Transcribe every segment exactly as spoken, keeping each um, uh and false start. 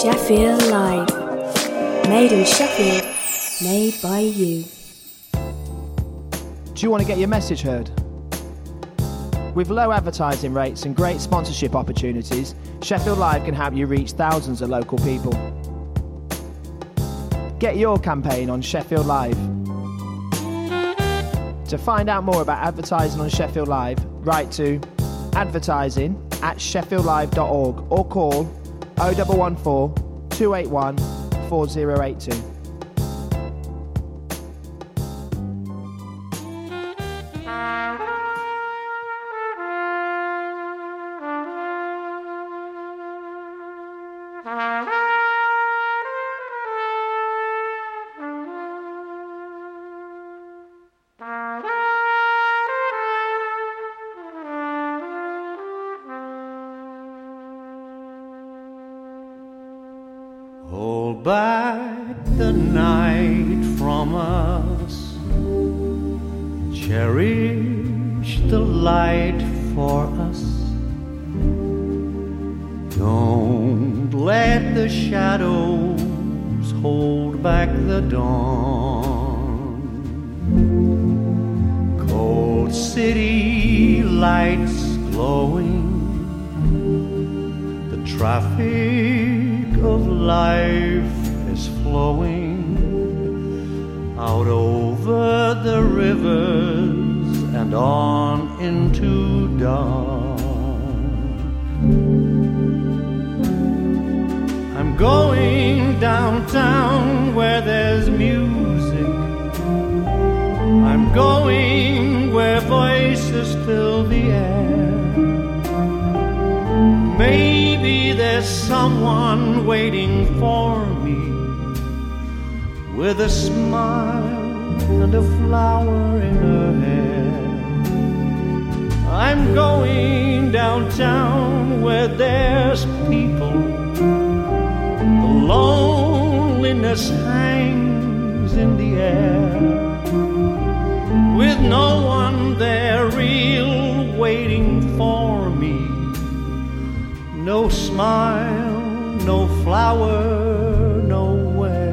Sheffield Live. Made in Sheffield, made by you. Do you want to get your message heard? With low advertising rates and great sponsorship opportunities, Sheffield Live can help you reach thousands of local people. Get your campaign on Sheffield Live. To find out more about advertising on Sheffield Live, write to advertising at sheffield live dot org or call oh one one four, two eight one, four oh eight two. Hold back the night from us, cherish the light for us. Don't let the shadows hold back the dawn. Cold city lights glowing, the traffic of life is flowing out over the rivers and on into dark. I'm going downtown where there's music. I'm going where voices fill the air. Maybe there's someone waiting for me with a smile and a flower in her hair. I'm going downtown where there's people. The loneliness hangs in the air, with no one there real waiting for me. No smile, no flower, nowhere.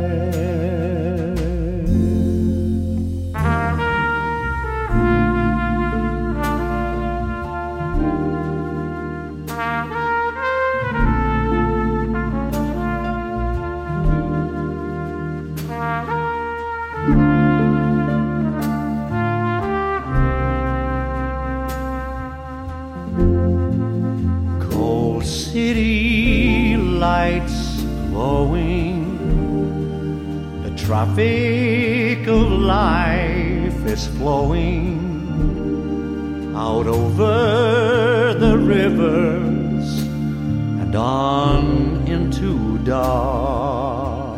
City lights glowing, the traffic of life is flowing out over the rivers and on into dark.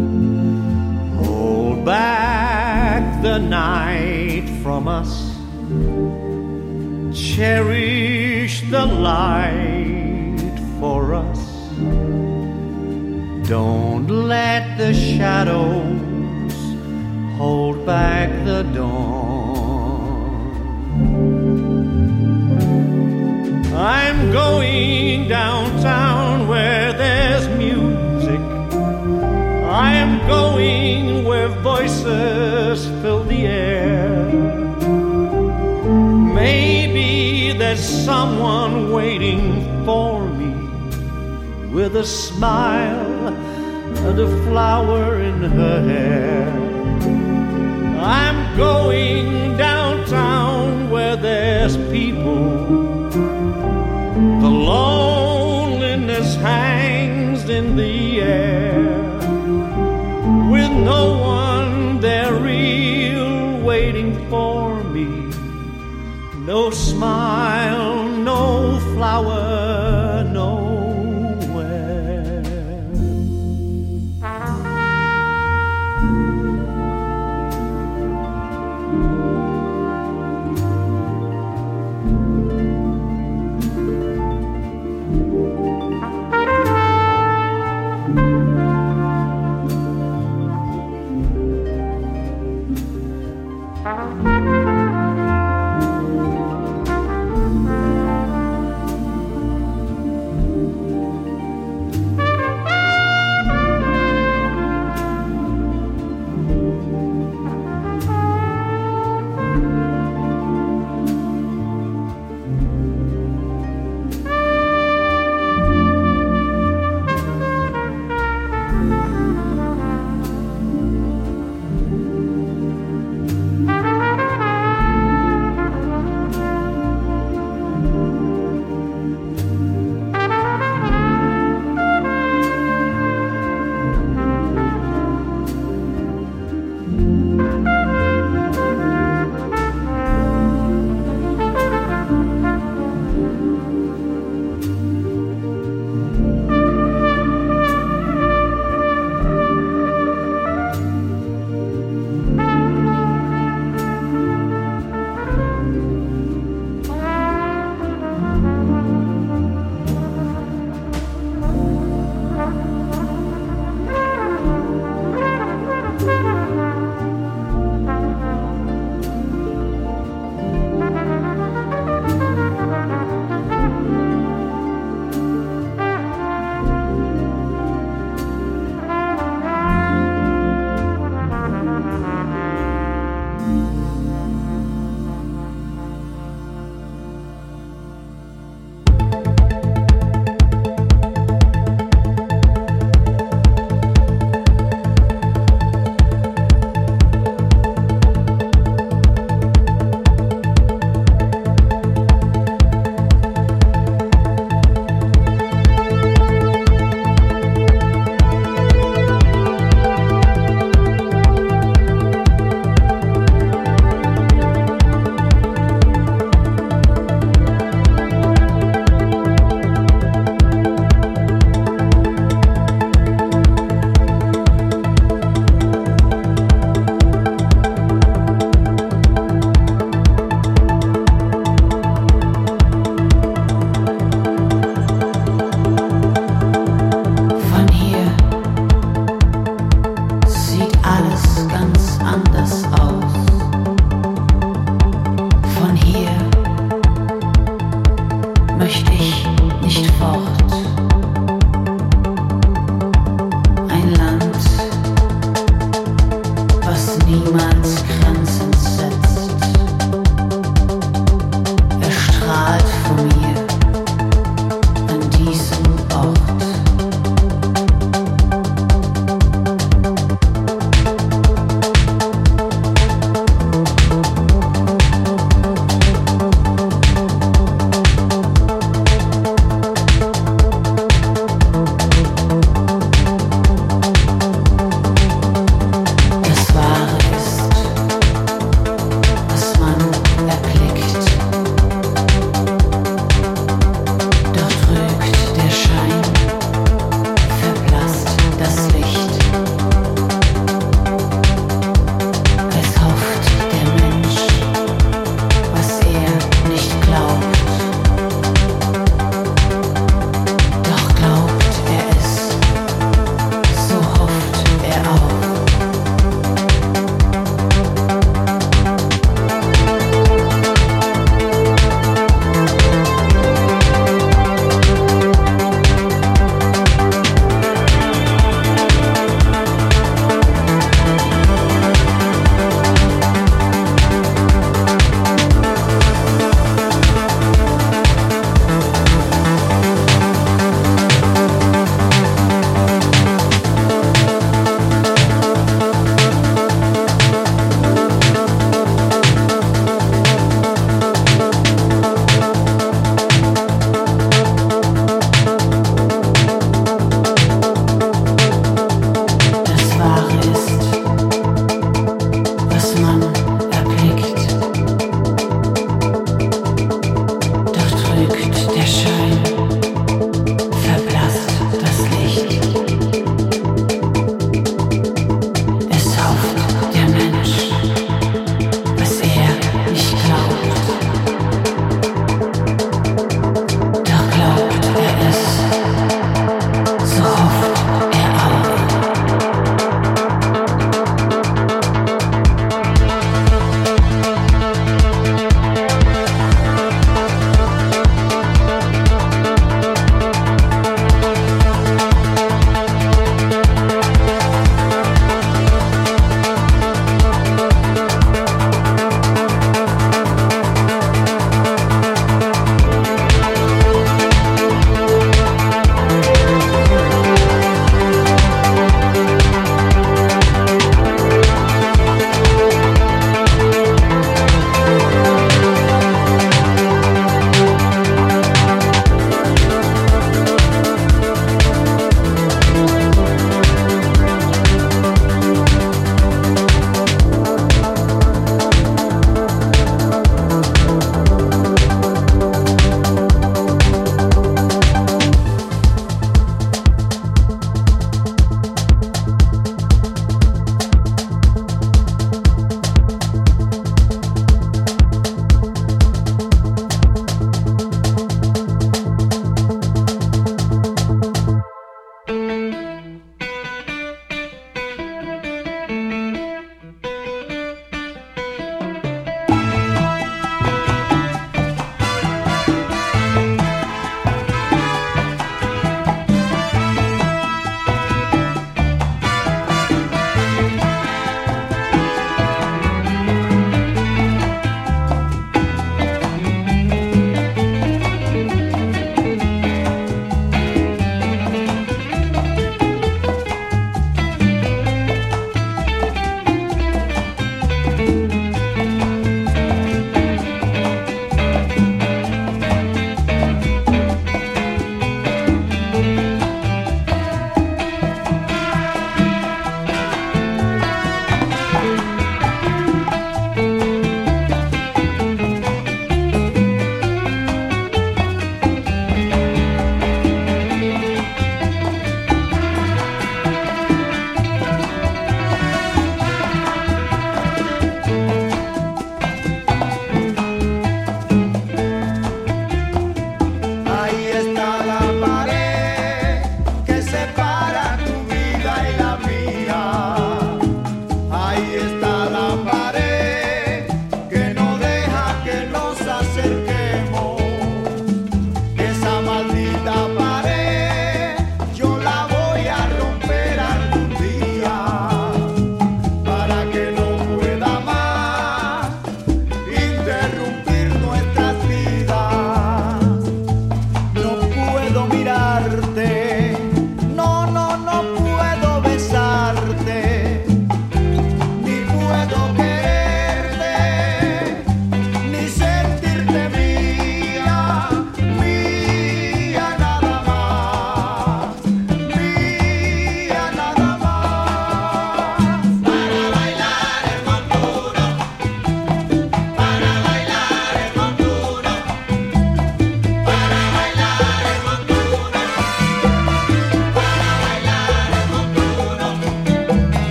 Hold back the night from us, cherish the light for us. Don't let the shadows hold back the dawn. I'm going downtown where there's music. I am going where voices fill the air. Maybe there's someone waiting for me with a smile and a flower in her hair. I'm going downtown where there's people. The loneliness hangs in the air, with no one there real waiting for me. No smile, no flower, nowhere.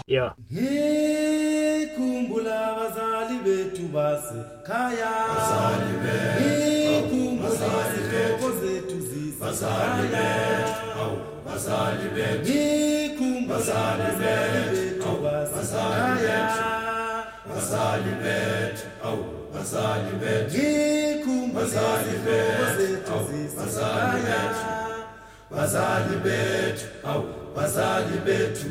Yeah. Ngikumbula abazali bethu basekhaya. Abazali bethu. Ngikumbula izihlobo zethu zisekhaya. Abazali bethu. Ngikumbula abazali bethu basekhaya. Abazali bethu. Abazali bethu. Ngikumbula izihlobo zethu zisekhaya. Abazali bethu. Abazali bethu.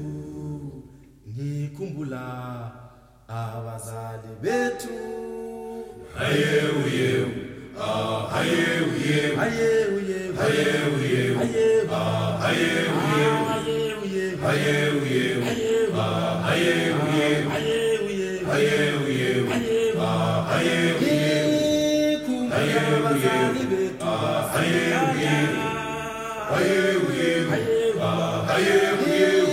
Ngikumbula abazali bethu. Hayewu yewu, ah hayewu yewu, hayewu yewu, hayewu yewu, ah hayewu yewu, hayewu yewu, hayewu yewu, ah hayewu yewu, hayewu yewu, hayewu yewu, ah hayewu yewu, hayewu yewu, ah hayewu yewu, hayewu yewu, ah hayewu yewu.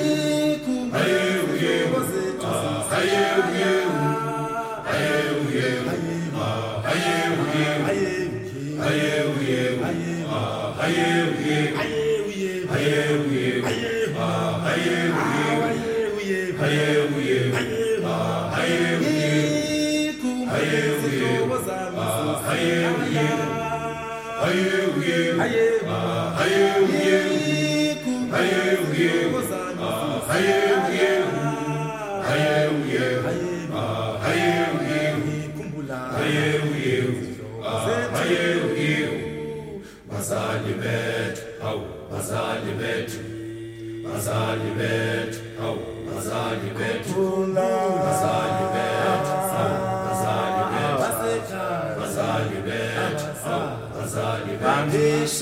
Bazali bethu, awu bazali bethu, bazali bethu, awu bazali bethu, bazali bethu, awu bazali bethu, bazali bethu, awu bazali bethu, bazali bethu, awu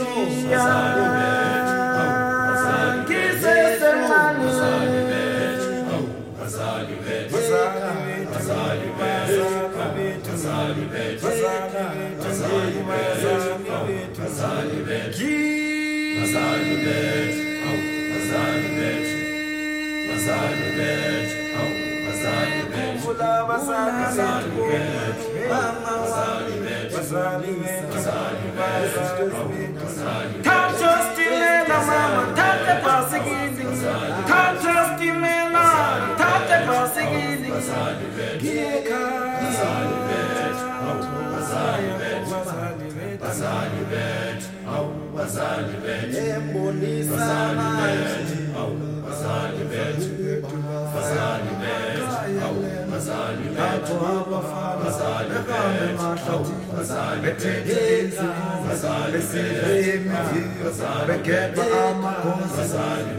bazali bethu, bazali bethu, awu bazali bethu, bazali bethu, bazali bethu, bazali bethu. Bazali bet, Bazali bet, oh, Bazali bet, Bazali bet, oh, Bazali bet, Bazali bet, Bazali bet, Bazali bet, Bazali bet, oh, Bazali bet. Can't just delay the mama, can't the boss again. Can't just delay the mama, can't the boss again. Bazali bet, Bazali bet, oh, Bazali bet, Bazali bet. Bazali bet, Bazali bet, oh, Bazali bet, Bazali bet, oh, Bazali bet, Bazali bet, oh, Bazali bet, Bazali bet, Bazali bet, Bazali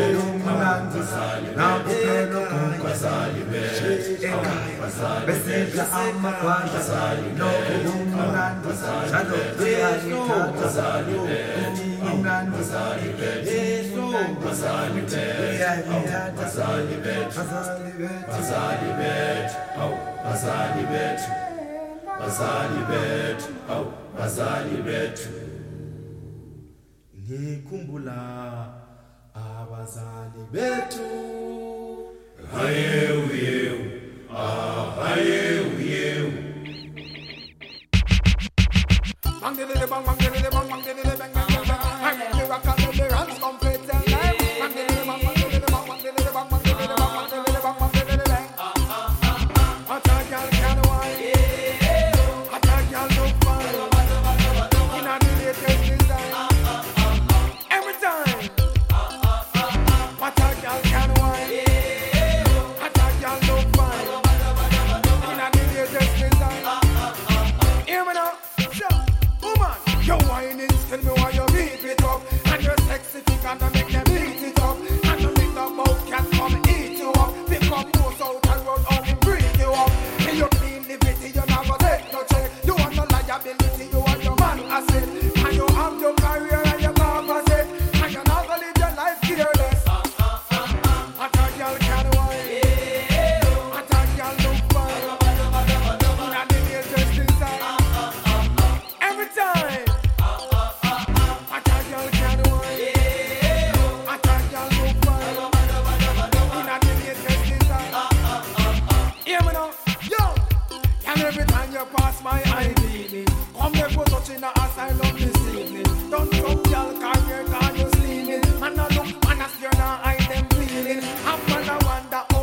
Ngikumbula abazali bethu. Hayewu yewu, ah hayewu yewu. Mangelele bang mangelele bang mangelele bang bang bang. Hayewu akalele runs complete and life. Mangelele bang mangelele bang mangelele bang mangelele bang mangelele bang mangelele bang. A tall girl can wine, a tall girl look fine. In a latest design, every time. A tall girl can wine, a tall girl look fine. In a latest design. Hear me now, sure, woman. Your wine is tell me why you beat it up, and you're sexy thick and make them beat it up, and you make the mouth cat come eat you up. Pick up nose out and run out and breathe you up. And you clean the bitty, you never take no check. You want no liability, you want your man asset, and you have your career and your capacity, and you never live your life careless. A tall girl can wine, a tall girl look fine, in a the latest design. Every time. A tall girl can wine, a tall girl look fine, in a the latest design. Hear me now, yo. And every time you pass my eye, baby, come here for touching a asylum this evening. Don't come, girl, carry your car, you sleeping. Man, I look, man, I steer, now I them feeling. I'm gonna wonder how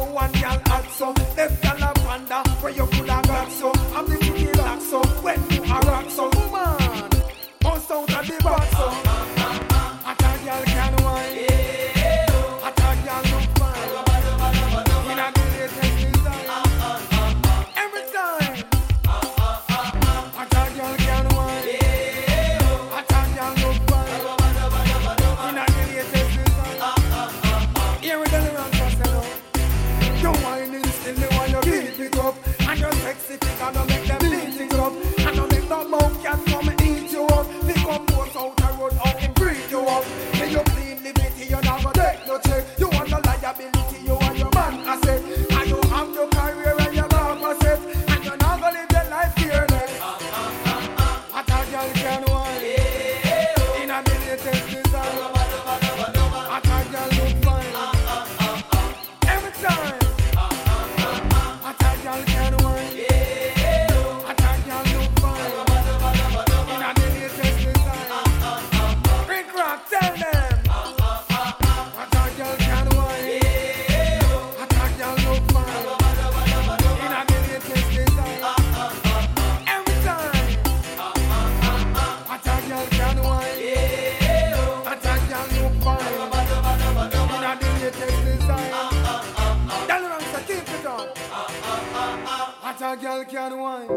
city gonna make them beat things up. And no make no mouth can come and eat you up. Pick up boats out the road out and breathe you up. When you clean liberty, you not gonna take no check. You want no liability, you want your man asset. And you have your career and your mouth asset. And you're not gonna live your life fearless. What a girl can want in a latest design. What a girl look fine every time. What a girl can want. What a girl look fine in a latest design. Rick Rock, tell them. What a girl can want. What a girl look fine in a latest design. Every time. What a girl can want. What a girl look fine in a latest design. Tell them to keep it on. What a girl can want.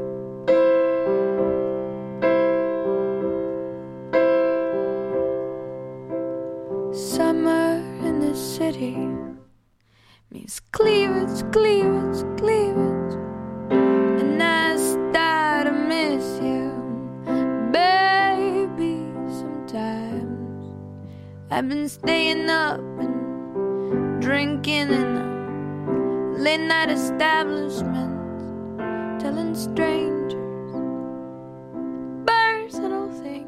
Summer in the city means cleavage, cleavage, cleavage. And I start to miss you, baby, sometimes. I've been staying up and drinking in a late night establishment, telling strangers personal things.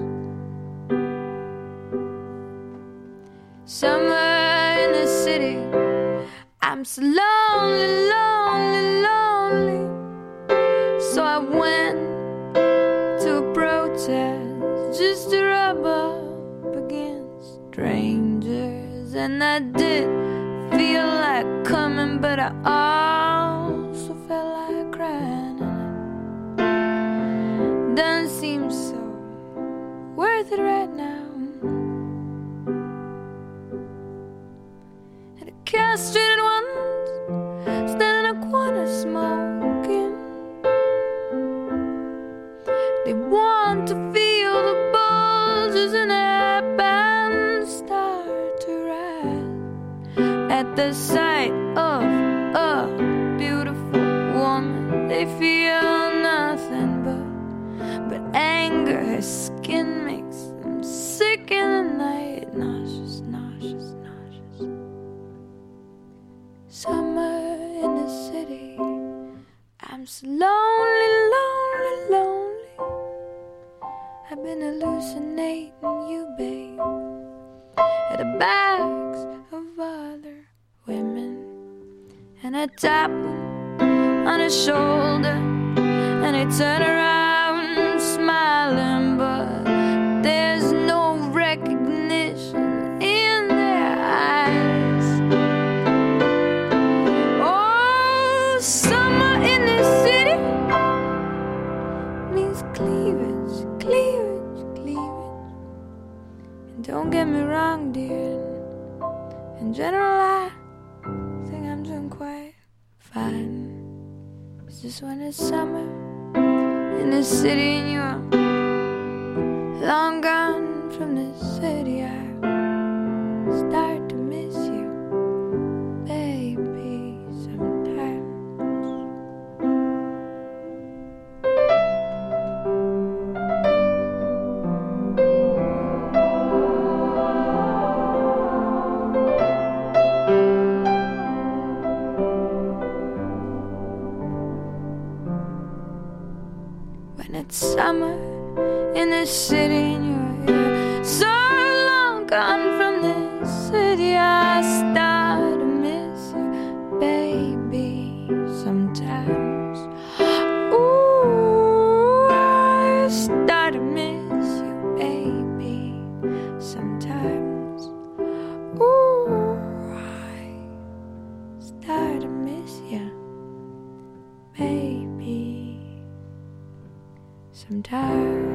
Summer in the city, I'm so lonely, lonely, lonely. So I went to a protest just to rub up against strangers. And I did feel like coming, but I also felt like crying. And it doesn't seem so worth it right now. Castrated ones standing in a corner smoking. They want to feel the bulges in their bands start to rise at the sight of a beautiful woman. They feel nothing but but anger. Her skin makes them sick in the night, nauseous, nauseous, nauseous. Summer in the city, I'm so lonely, lonely, lonely. I've been hallucinating you, babe, at the backs of other women. And I tap them on his shoulder, and they turn around smiling, but there's no recognition in their eyes. Oh, summer in this city means cleavage, cleavage, cleavage. And don't get me wrong, dear, in general I think I'm doing quite fine. It's just when it's summer in the city and you're long gone from the city, I start to miss you, baby, sometimes. When it's summer in the city and you're, you're so long gone from this city, I start to miss you, baby, sometimes. Ooh, I start to miss you, baby, sometimes. Ooh, I start to miss you, baby, sometimes.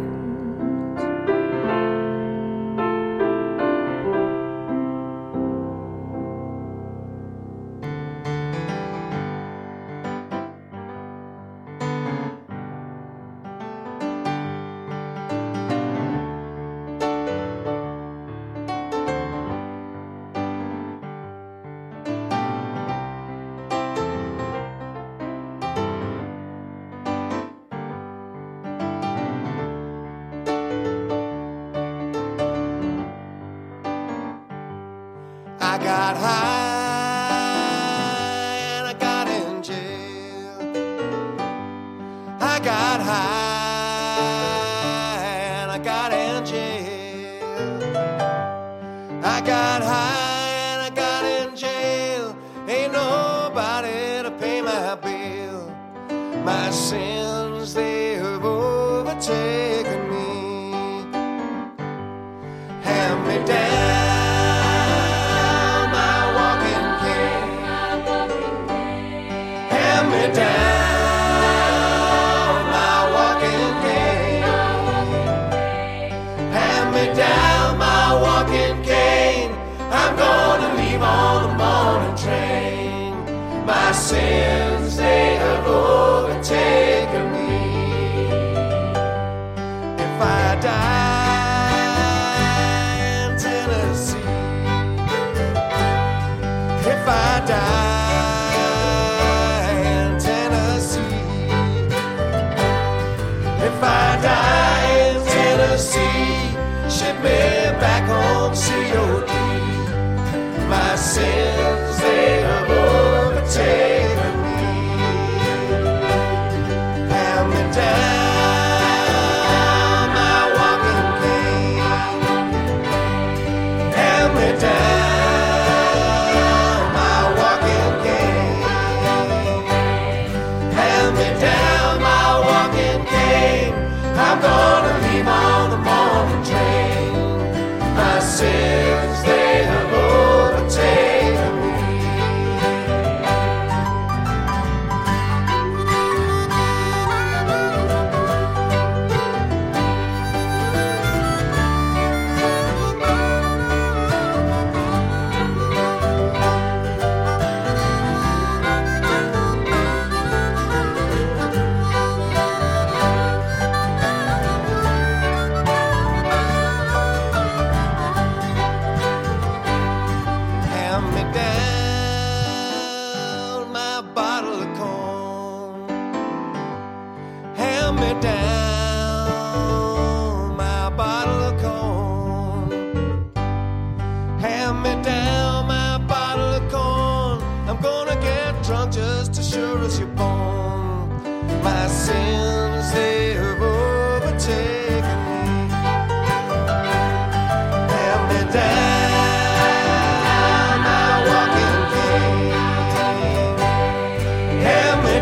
Ain't nobody to pay my bill. My sins, they have overtaken me. Hand me down my walking cane. Hand me down my walking cane. Hand me down my walking cane. I'm gonna leave on the morning train. My sins, they have overtaken me. If I die in Tennessee, if I die in Tennessee, if I die in Tennessee, ship me back home, C O D. My sins, they have overtaken me. Hand me down my walking cane. Hand me down my walking cane. Hand me down my walking cane. I'm gonna leave on the morning train. My sins, they have overtaken me. Hand me down my bottle of corn. Hand me down my bottle of corn. Hand me down my bottle of corn. I'm gonna get drunk just as sure as you're born. My sins, they have overtaken me. Hand me down my walking cane. Hand me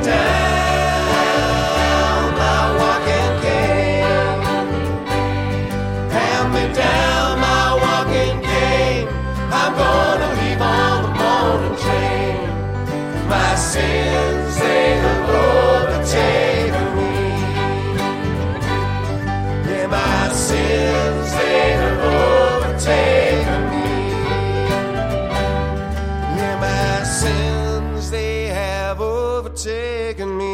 down my walking cane. Hand me down my walking cane. I'm gonna leave on the morning train. My sins, they have overtaken me. Yeah, my sins, they have overtaken me. Yeah, my sins, they have overtaken me.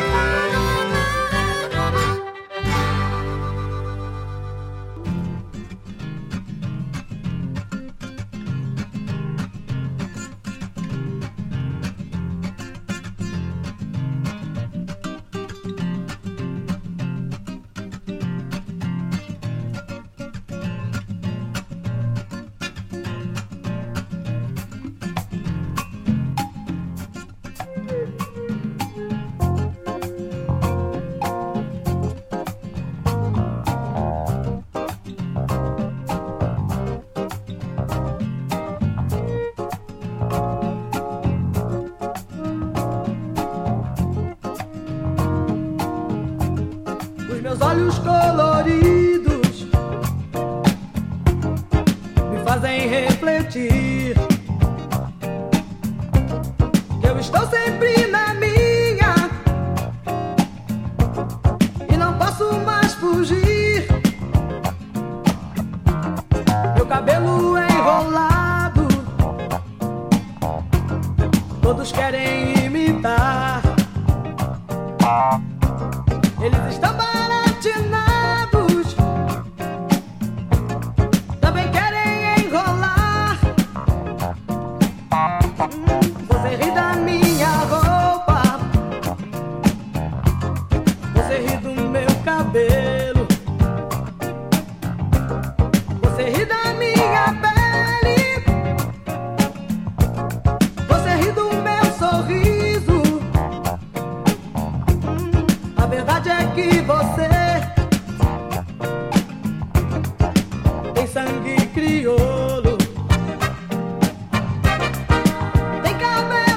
Os meus olhos coloridos me fazem refletir que eu estou sempre na minha e não posso mais fugir. Meu cabelo é enrolado, todos querem imitar. Eles estão baratinados, também querem enrolar. Você ri da minha roupa, você ri do meu cabelo, você ri da minha pele, você ri do meu sorriso. A verdade é que você tem sangue crioulo, tem cabelo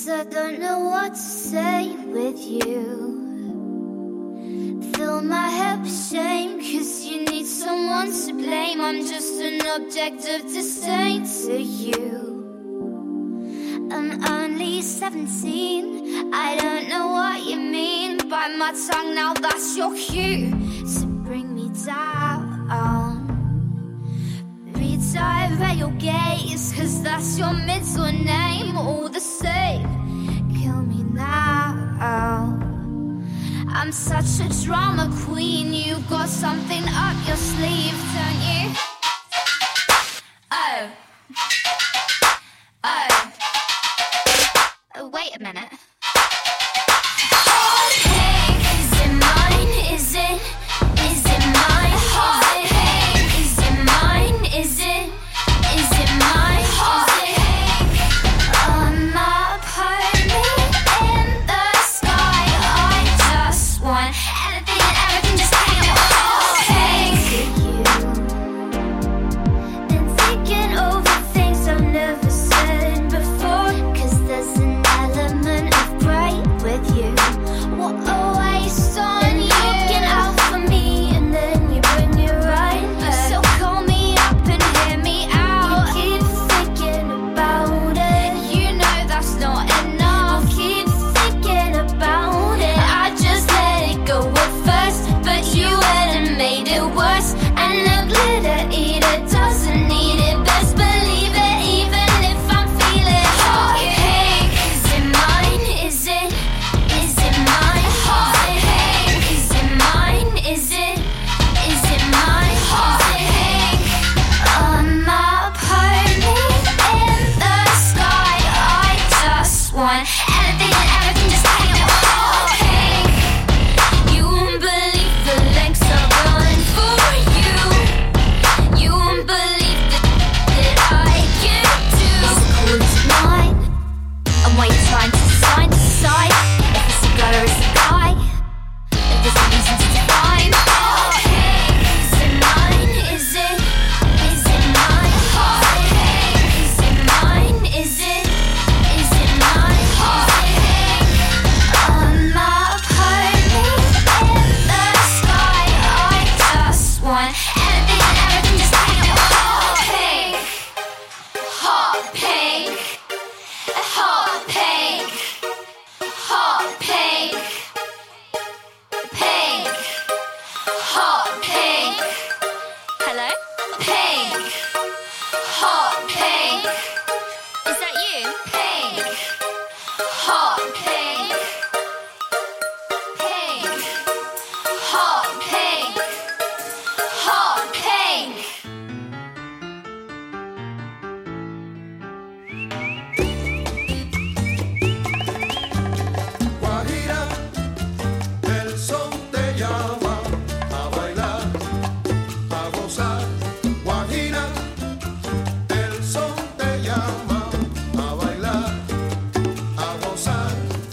I don't know what to say with you. Fill my head with shame, cause you need someone to blame. I'm just an object of disdain to you. I'm only seventeen, I don't know what you mean. Bite my tongue, now that's your cue to bring me down. Redirect your gaze, cause that's your middle name. All the same, kill me now. I'm such a drama queen, you got something up your sleeve, don't you? Oh. Oh. Oh, wait a minute. Hot pink, is it mine? Is it? Is it mine? Hot pink, is it mine? Is it? Is it mine? Hot pink, on my pony in the sky. I just want anything and everything, just take it hot pink. Been thinking over things I've never said before, cause there's an element of grey with you. What a waste on you. Looking out for me and then you bring it right back. So call me up and hear me out. You keep thinking about it, you know that's not enough. You keep thinking about it, I just let it go at first, but you went and made it worse. And the glitter eater doesn't need it, best believe it, even if I'm feeling hot pink. Is it mine? Is it? Is it mine? Hot pink. Is it mine? Is it? Is it mine? Hot pink. On my pony in the sky. I just want anything and everything, just take it hot pink. You won't believe the lengths I've gone for you. You won't believe the that I can do. Is it cool tonight? And what you're trying to decide, decide if it's a girl or it's a guy. If there's a reason to define. Hot pink, is it mine? Is it? Is it mine? Hot pink, is it mine? Is it? Is it mine? Hot pink, on my pony in the sky. I just want anything and everything, just take it hot pink. Hot pink. Hot pink. Hot pink. Pink. Hot pink. Hello? Pink. Hot pink. Is that you? Pink. Hot pink. Pink. Hot pink. Hot pink. Guajira, el son te llama a bailar, a gozar. Guajira, el son te llama a bailar, a gozar.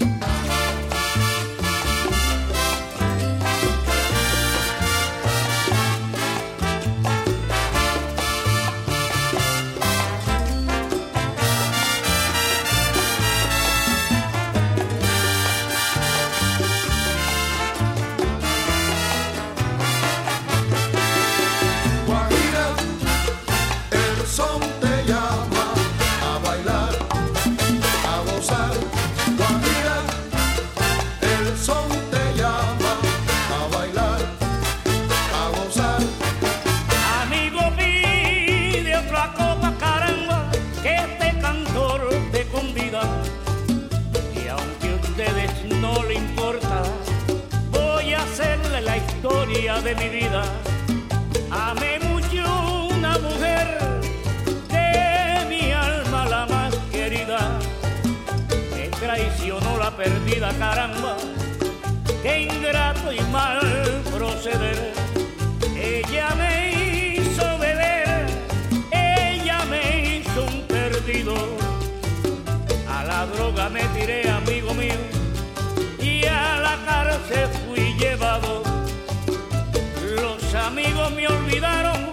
Guajira, el son te llama a bailar, a gozar. Guajira, el son te llama a bailar, a gozar. Amigo, pide otra copa, caramba, que este cantor te convida. Y aunque a ustedes no le importa, voy a hacerle la historia de mi vida. Amé mucho una mujer, de mi alma la más querida. Me traicionó la perdida, caramba, qué ingrato y mal proceder. Ella me hizo beber, ella me hizo un perdido. A la droga me tiré, amigo mío, y a la cárcel fui llevado. Los amigos me olvidaron,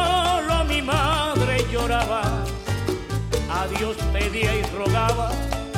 solo mi madre lloraba. A Dios pedía y rogaba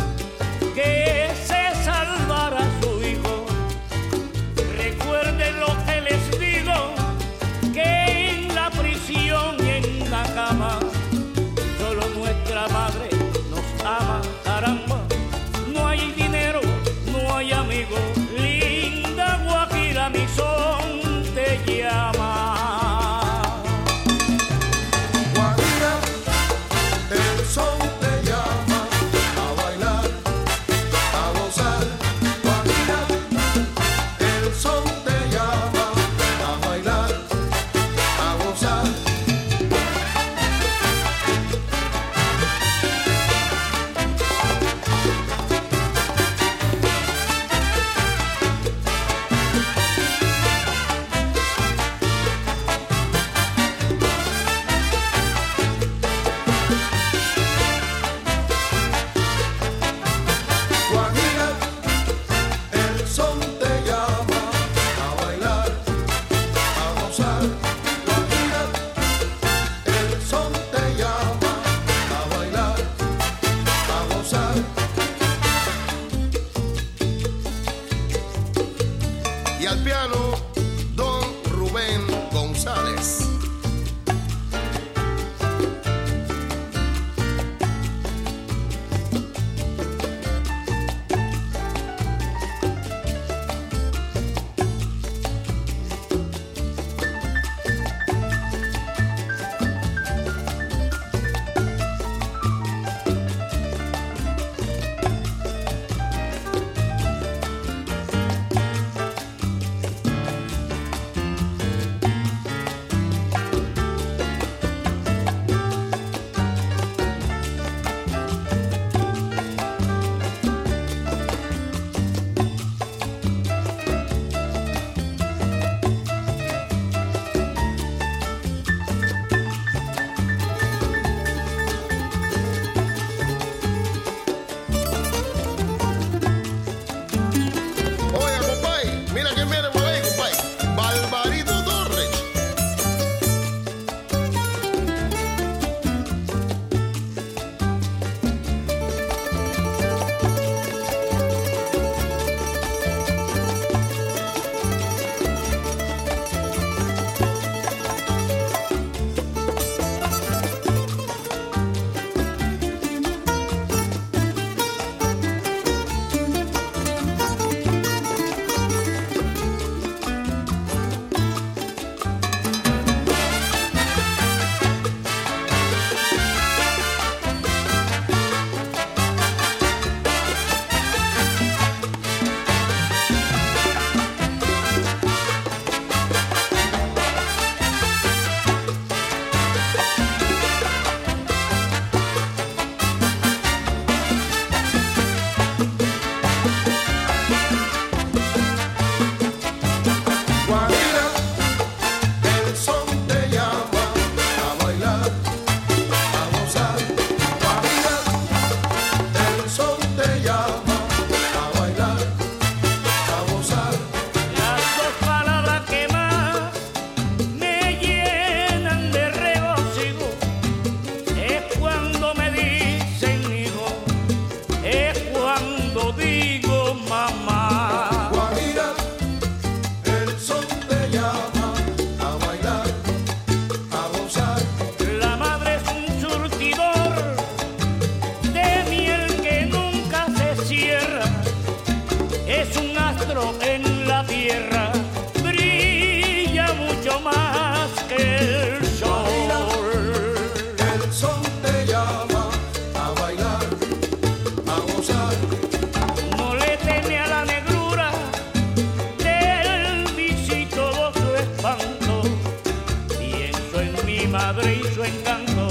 madre y su encanto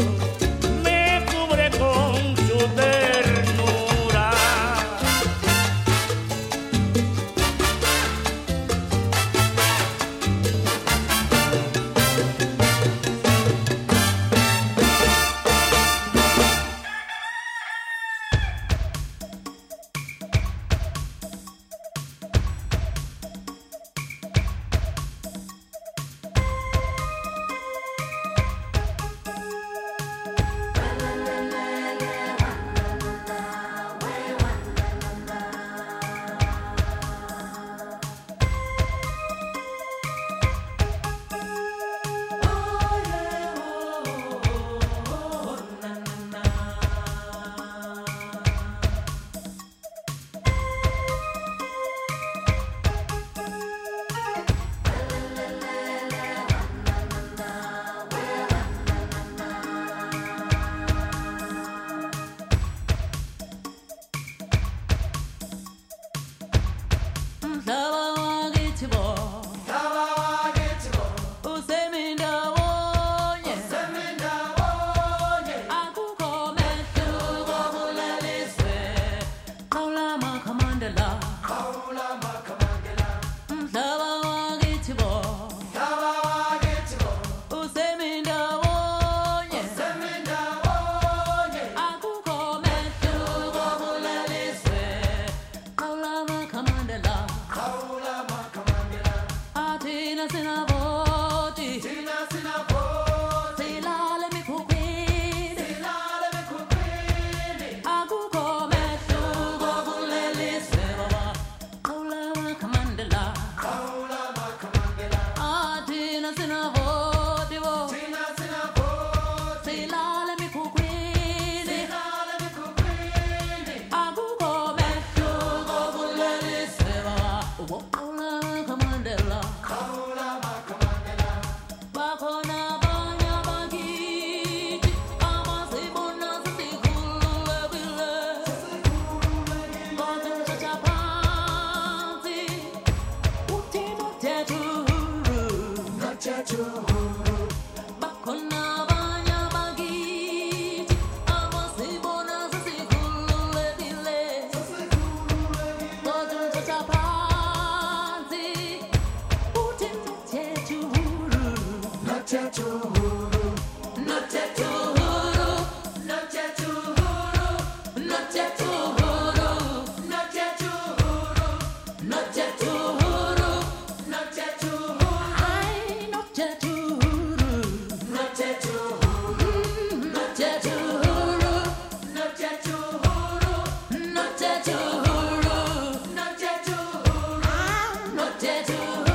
me cubre con su ternura.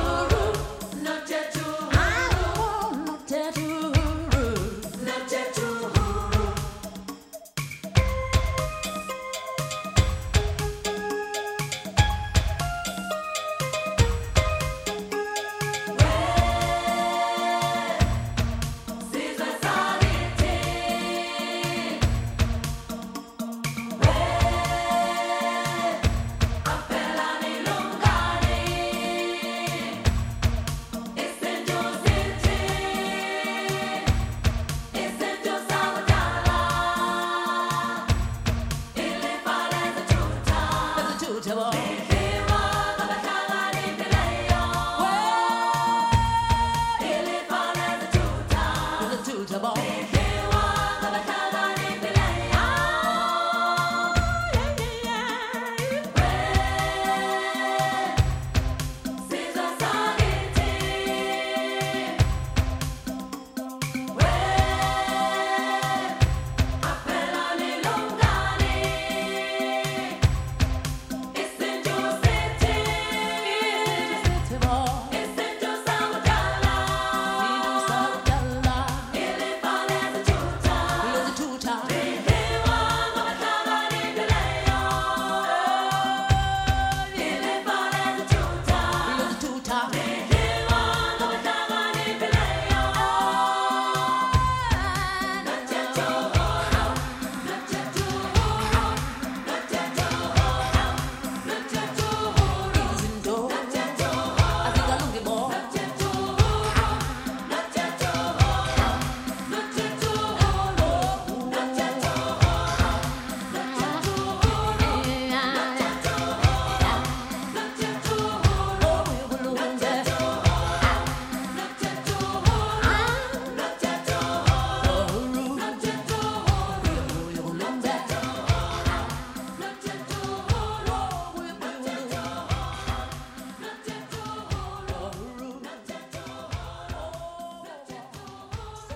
Not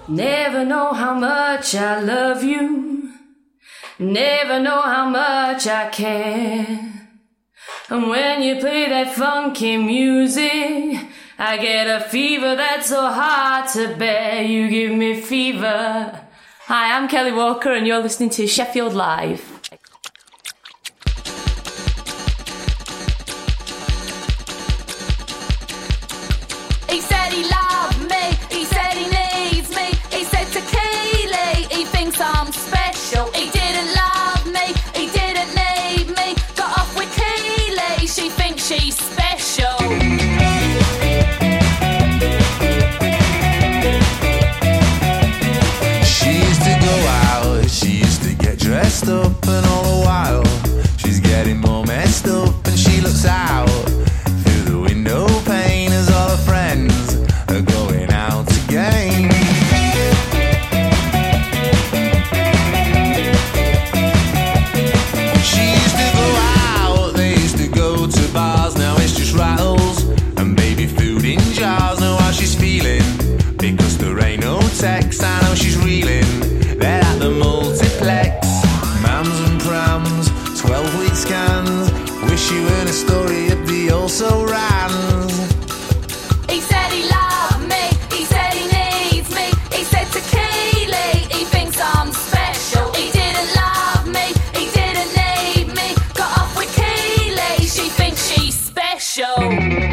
Never know how much I love you. Never know how much I care. And when you play that funky music, I get a fever that's so hard to bear. You give me fever. Hi, I'm Kelly Walker and you're listening to Sheffield Live. He said he loved me, he said he needs me. He said to Keely, he thinks I'm special. He didn't love me, he didn't need me. Got off with Keely, she thinks she's special. She used to go out, she used to get dressed up, and all the while she's getting more messed up. And she looks out through the window pane as all her friends are going out again. She used to go out, they used to go to bars. Now it's just rattles and baby food in jars. Know how she's feeling because there ain't no text. I know she's reeling, they're at the multiplex. Mams and prams, twelve week scans. Wish you heard a story of the also rans. He said he loved me, he said he needs me. He said to Keely, he thinks I'm special. He didn't love me, he didn't need me. Got off with Keely, she thinks she's special.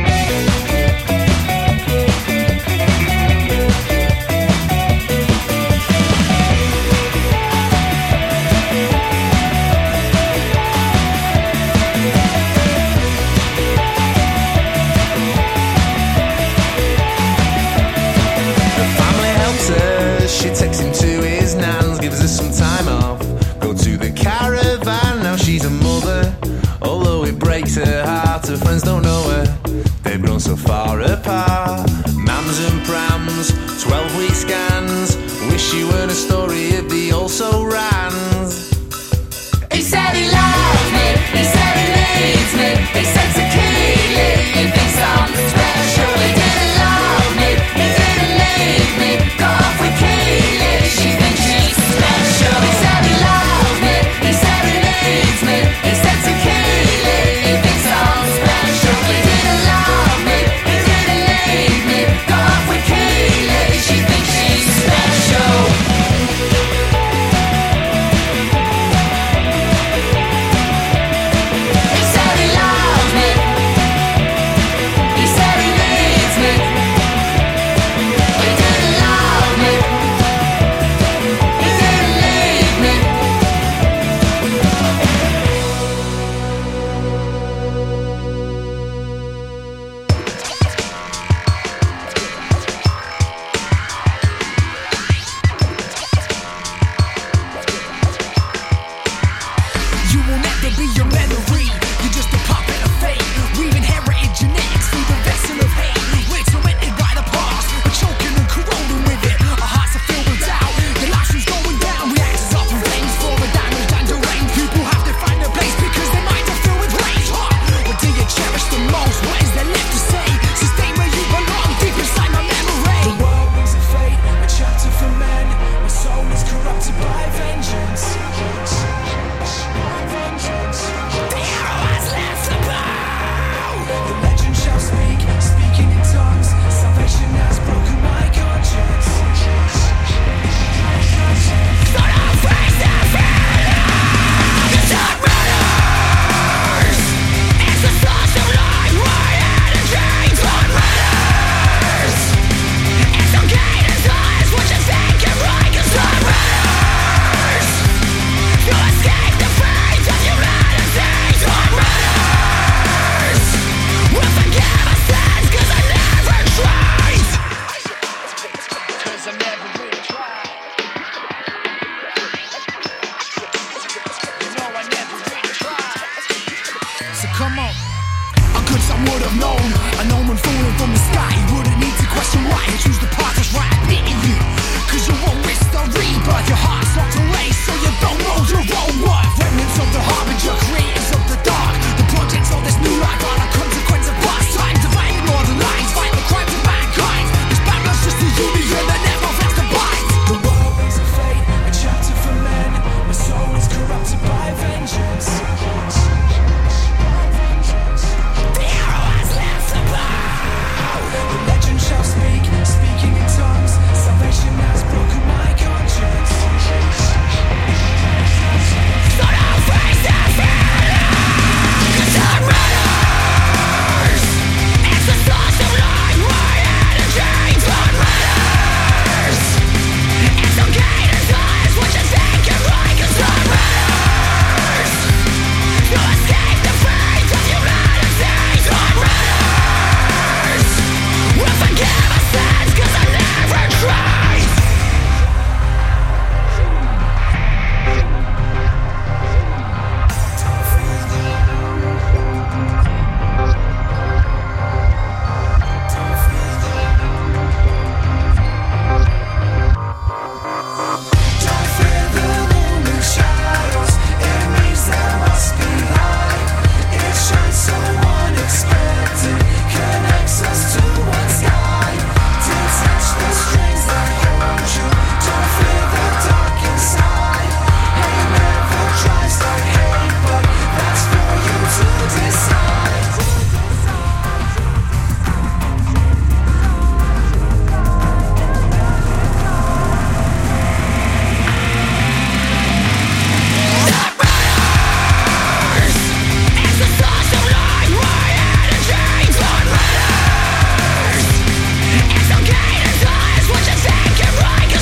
She takes him to his nan's, gives her some time off, go to the caravan. Now she's a mother, although it breaks her heart. Her friends don't know her, they've grown so far apart. Mams and prams, twelve week scans. Wish you weren't a story